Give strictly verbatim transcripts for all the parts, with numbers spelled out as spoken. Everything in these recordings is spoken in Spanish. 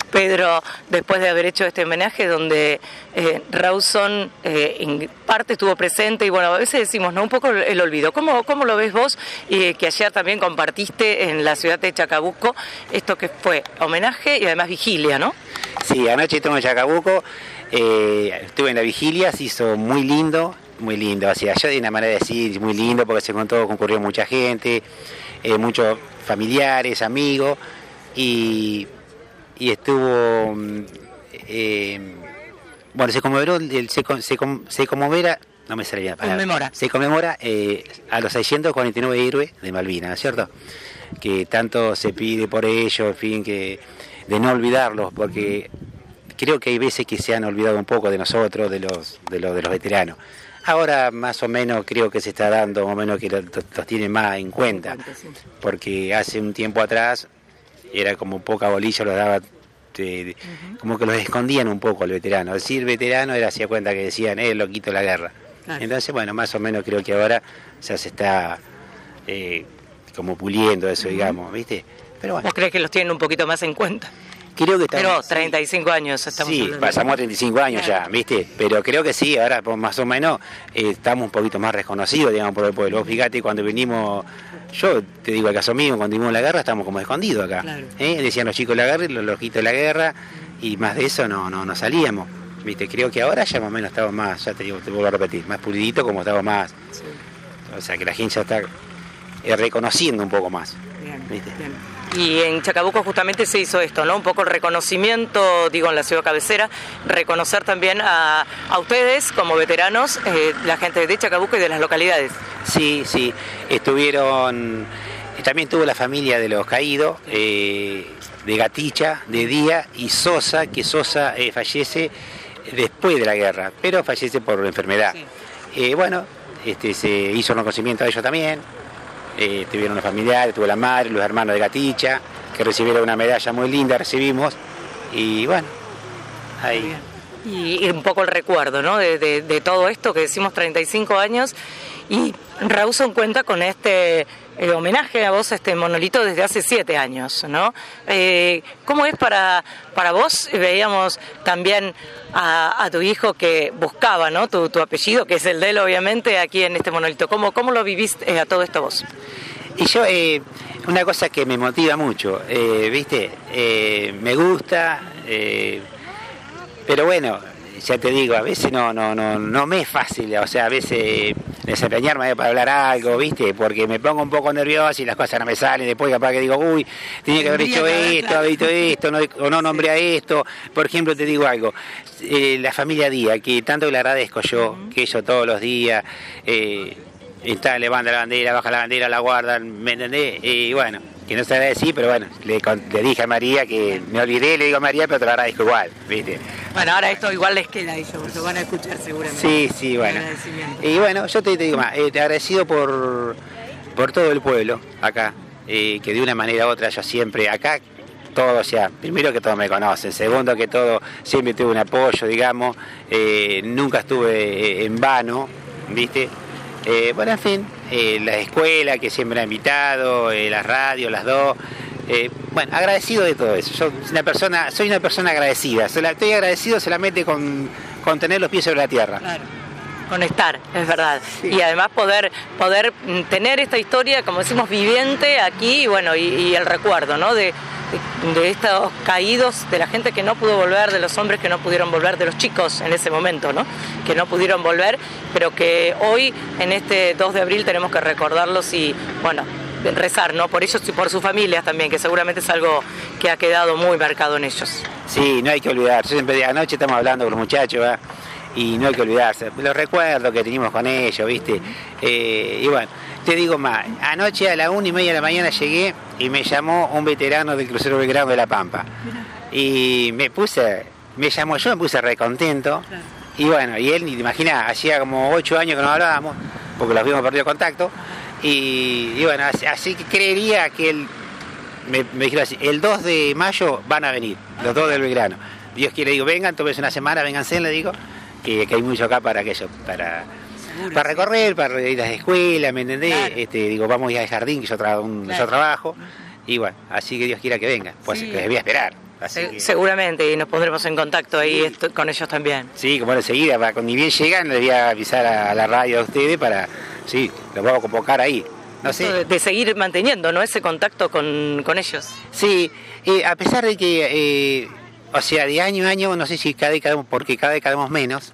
Pedro, después de haber hecho este homenaje donde eh, Rawson eh, en parte estuvo presente y bueno, a veces decimos, ¿no? Un poco el olvido. ¿Cómo, cómo lo ves vos? Eh, que ayer también compartiste en la ciudad de Chacabuco esto que fue homenaje y además vigilia, ¿no? Sí, anoche estuve en Chacabuco, eh, estuve en la vigilia, se hizo muy lindo, muy lindo. O sea, yo de una manera de decir, muy lindo porque se contó, concurrió mucha gente, eh, muchos familiares, amigos, y, y estuvo, eh, bueno, se conmemoró, el, se, se, se conmemora, no me sale bien la palabra, conmemora. se conmemora eh, a los seiscientos cuarenta y nueve héroes de Malvinas, ¿no es cierto? Que tanto se pide por ellos, en fin, que de no olvidarlos, porque creo que hay veces que se han olvidado un poco de nosotros, de los, de los, de los veteranos. Ahora más o menos creo que se está dando, más o menos que los, los tienen más en cuenta, porque hace un tiempo atrás era como poca bolilla, los daba, de, de, uh-huh. como que los escondían un poco al veterano. Decir veterano era hacía cuenta que decían, eh, loquito de la guerra. Claro. Entonces, bueno, más o menos creo que ahora ya se está eh, como puliendo eso, uh-huh. digamos, ¿viste? Pero bueno. ¿Vos crees que los tienen un poquito más en cuenta? Creo que estamos, pero treinta y cinco sí, años estamos sí, hablando. pasamos a treinta y cinco años ya, ¿viste? Pero creo que sí, ahora más o menos eh, estamos un poquito más reconocidos, digamos, por el pueblo. Vos fíjate, cuando vinimos, yo te digo el caso mío, cuando vinimos la guerra estábamos como escondidos acá. Claro. ¿eh? Decían los chicos de la guerra y los loquitos de la guerra, y más de eso no, no, no salíamos, ¿viste? Creo que ahora ya más o menos estamos más, ya te digo, te vuelvo a repetir, más pulidito como estamos más. Sí. O sea, que la gente ya está eh, reconociendo un poco más, bien, ¿viste? Bien. Y en Chacabuco justamente se hizo esto, ¿no? Un poco el reconocimiento, digo, en la ciudad cabecera, reconocer también a, a ustedes como veteranos, eh, la gente de Chacabuco y de las localidades. Sí, sí, estuvieron, también estuvo la familia de los caídos, eh, de Gaticha, de Díaz y Sosa, que Sosa eh, fallece después de la guerra, pero fallece por enfermedad. Sí. Eh, bueno, este, se hizo un reconocimiento a ellos también. Eh, tuvieron los familiares, tuvo la madre, los hermanos de Gaticha, que recibieron una medalla muy linda, recibimos, y bueno, ahí. Y, y un poco el recuerdo, ¿no? De, de, de todo esto que decimos treinta y cinco años, y Rawson cuenta con este eh, homenaje a vos, a este monolito desde hace siete años, ¿no? Eh, ¿Cómo es para, para vos? Veíamos también a, a tu hijo que buscaba, ¿no? Tu, tu apellido, que es el de él, obviamente, aquí en este monolito. ¿Cómo, cómo lo viviste eh, a todo esto vos? Y yo, eh, una cosa que me motiva mucho, eh, ¿viste? Eh, me gusta, eh, pero bueno, ya te digo, a veces no, no, no, no me es fácil, o sea, a veces desempeñarme para hablar algo, ¿viste? Porque me pongo un poco nervioso y las cosas no me salen, después capaz que digo, uy, tenía que haber hecho esto, haber hecho esto, no, o no nombré a esto. Por ejemplo, te digo algo, eh, la familia Díaz, que tanto le agradezco yo, que ellos todos los días, eh, está, levanta la bandera, baja la bandera, la guardan, ¿me entendés? Y bueno, que no se debe decir, pero bueno, le, le dije a María que me olvidé, le digo a María, pero te lo agradezco igual, ¿viste? Bueno, ahora esto igual les queda a ellos, porque lo van a escuchar seguramente. Sí, sí, bueno. Y bueno, yo te, te digo más, eh, te agradecido por, por todo el pueblo acá, eh, que de una manera u otra yo siempre, acá todo, o sea, primero que todos me conocen, segundo que todo, siempre tuve un apoyo, digamos, eh, nunca estuve en vano, ¿viste? Eh, bueno, en fin, eh, la escuela que siempre ha invitado, eh, las radios, las dos, eh, bueno, agradecido de todo eso. Yo soy una persona, soy una persona agradecida, se la, estoy agradecido solamente con, con tener los pies sobre la tierra. Claro. Con estar, es verdad. Sí. Y además poder poder tener esta historia, como decimos, viviente aquí, y bueno, y, y el recuerdo, ¿no? De, de, de estos caídos, de la gente que no pudo volver, de los hombres que no pudieron volver, de los chicos en ese momento, ¿no? Que no pudieron volver, pero que hoy, en este dos de abril, tenemos que recordarlos y, bueno, rezar, ¿no? Por ellos y por sus familias también, que seguramente es algo que ha quedado muy marcado en ellos. Sí, no hay que olvidar. Yo siempre digo, anoche estamos hablando con los muchachos, ¿eh? Y no hay que olvidarse, los recuerdos que teníamos con ellos, ¿viste? Eh, y bueno, te digo más, anoche a la una y media de la mañana llegué y me llamó un veterano del crucero Belgrano de La Pampa. Y me puse, me llamó yo, me puse recontento. Y bueno, y él, ni te imaginás, hacía como ocho años que no hablábamos, porque los habíamos perdido contacto. Y, y bueno, así, así que creería que él, me, me dijeron así, el dos de mayo van a venir, los dos del Belgrano. Dios quiere, digo, vengan, tómense una semana, vénganse, le digo. Que, que hay mucho acá para aquello, para, seguro, para recorrer, para ir a las escuelas, ¿me entendés? Claro. Este, digo, vamos a ir al jardín, que yo, tra un, claro. yo trabajo, y bueno, así que Dios quiera que venga, pues sí. Que voy a esperar. Así Se- que, seguramente, y nos pondremos en contacto ahí Sí. esto- con ellos también. sí, como enseguida, va, con ni bien llegan, les voy a avisar a, a la radio a ustedes para, sí, los vamos a convocar ahí. No sé. De, de seguir manteniendo, ¿no?, ese contacto con, con ellos. Sí, eh, a pesar de que, eh, o sea, de año a año, no sé si cada vez cada porque cada vez cada vez menos,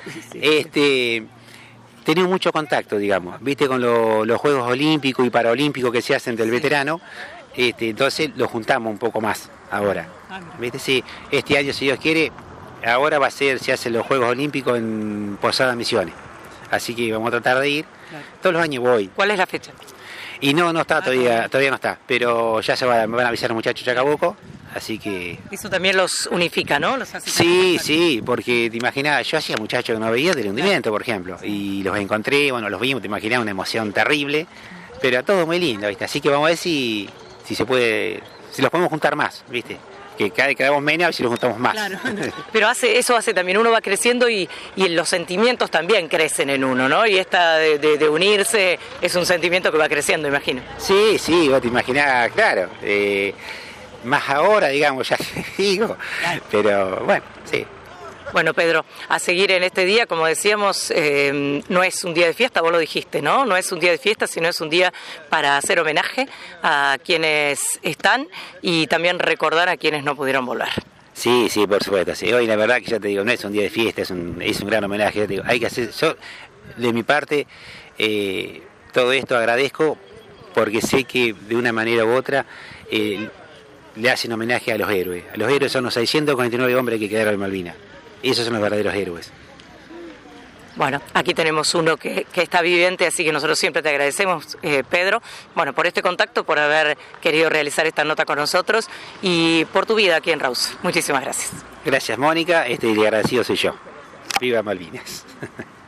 este, tenemos mucho contacto, digamos, viste, con lo- los Juegos Olímpicos y Paralímpicos que se hacen del veterano, este, entonces lo juntamos un poco más ahora, viste, sí, este año, si Dios quiere, ahora va a ser, se hacen los Juegos Olímpicos en Posada Misiones, así que vamos a tratar de ir, todos los años voy. ¿Cuál es la fecha? Y no, no está todavía, todavía no está, pero ya se va, me van a avisar los muchachos de Chacabuco, así que... Eso también los unifica, ¿no? Los hace Sí, sí, porque te imaginas, yo hacía muchachos que no veía del hundimiento, por ejemplo, y los encontré, bueno, los vimos, te imaginas una emoción terrible, pero todo muy lindo, ¿viste? Así que vamos a ver si, si se puede, si los podemos juntar más, ¿viste? Que cada vez quedamos menos, a ver si los juntamos más. Claro. Pero hace, eso hace también, uno va creciendo y, y los sentimientos también crecen en uno, ¿no? Y esta de, de- de unirse es un sentimiento que va creciendo, imagino. Sí, sí, vos te imaginás, claro, eh, más ahora, digamos, ya te digo, pero bueno, sí. Bueno, Pedro, a seguir en este día, como decíamos, eh, no es un día de fiesta, vos lo dijiste, ¿no? No es un día de fiesta, sino es un día para hacer homenaje a quienes están y también recordar a quienes no pudieron volver. Sí, sí, por supuesto. Sí. Hoy la verdad que ya te digo, no es un día de fiesta, es un, es un gran homenaje. Ya te digo, hay que hacer, yo de mi parte eh, todo esto agradezco porque sé que de una manera u otra eh, le hacen homenaje a los héroes. A los héroes son los seiscientos cuarenta y nueve hombres que quedaron en Malvinas. Esos son los verdaderos héroes. Bueno, aquí tenemos uno que, que está viviente, así que nosotros siempre te agradecemos, eh, Pedro, bueno, por este contacto, por haber querido realizar esta nota con nosotros y por tu vida aquí en Raus. Muchísimas gracias. Gracias, Mónica, este y agradecido soy yo. Viva Malvinas.